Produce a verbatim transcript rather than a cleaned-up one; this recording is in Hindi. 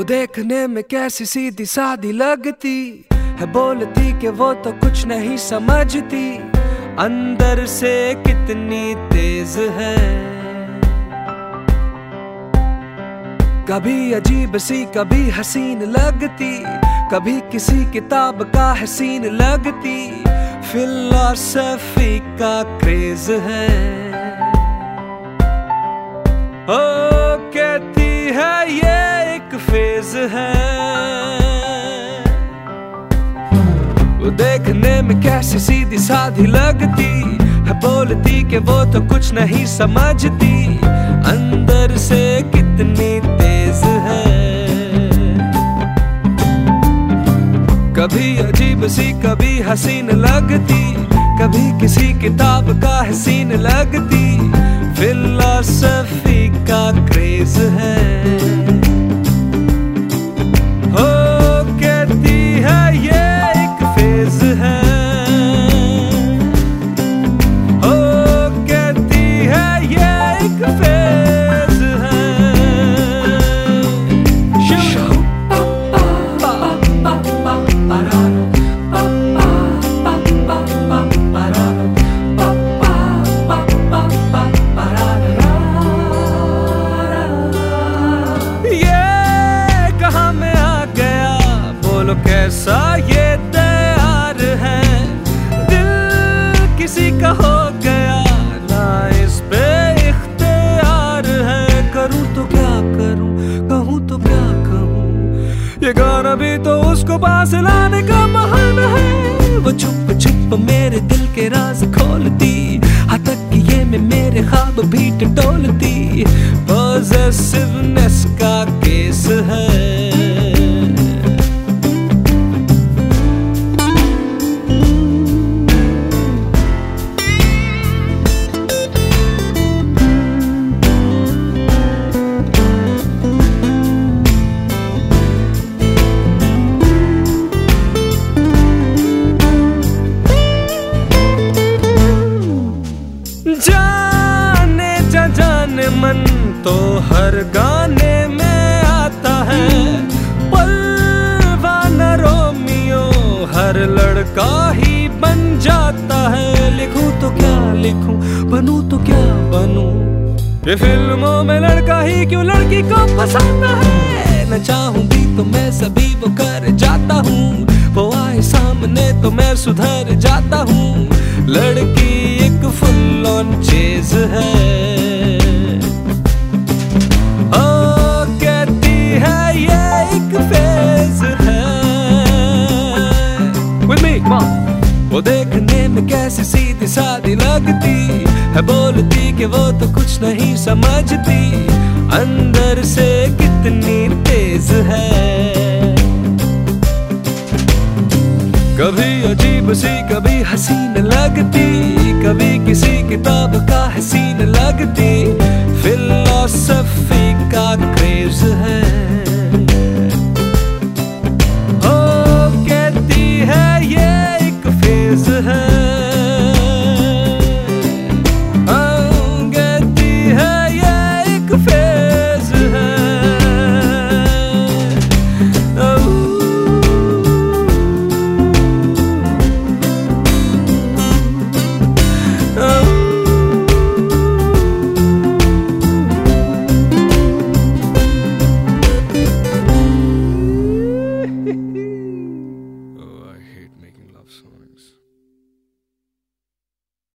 वो देखने में कैसी सीधी सादी लगती है, बोलती कि वो तो कुछ नहीं समझती, अंदर से कितनी तेज है। कभी अजीब सी कभी हसीन लगती, कभी किसी किताब का है सीन लगती, फिलॉसफी का क्रेज है। ओ कहती है ये एक फेज है। वो देखने में कैसी सीधी साधी लगती है, बोलती कि वो तो कुछ नहीं समझती, अंदर से कितनी तेज है। कभी अजीब सी कभी हसीन लगती, कभी किसी किताब का है सीन लगती, फिलॉसफी का क्रेज है। हो कहती है ये एक फेज है। हो कहती है ये एक फेज है। कैसा ये तैयार है, दिल किसी का हो गया ना इस पे इख्तियार है। करूं तो क्या करूं, कहूं तो क्या कहूं, ये गाना भी तो उसको पास लाने का बहाना है। वो छुप छुप मेरे दिल के राज खोलती, हाँ तक कि ये में मेरे ख्वाब भी टटोलती, पॉसेसिवनेस का केस है। जाने जा जाने मन तो हर गाने में आता है, परवाना रोमियो हर लड़का ही बन जाता है। लिखूं तो क्या लिखूं, बनूं तो क्या बनूं, ये फिल्मों में लड़का ही क्यों लड़की को फंसाता है। न चाहूं भी तो मैं सभी वो कर जाता हूँ, वो आए सामने तो मैं सुधर जाता हूँ। लड़की एक फुल ऑन चेज है। ओ कहती है ये एक फेज है। With me, come on. वो देखने में कैसी सीधी सादी लगती है, बोलती कि वो तो कुछ नहीं समझती, अंदर से कितनी तेज है। कभी अजीब सी कभी हसीन लगती, कभी किसी किताब का है सीन लगती, फिलॉसफी का क्रेज है।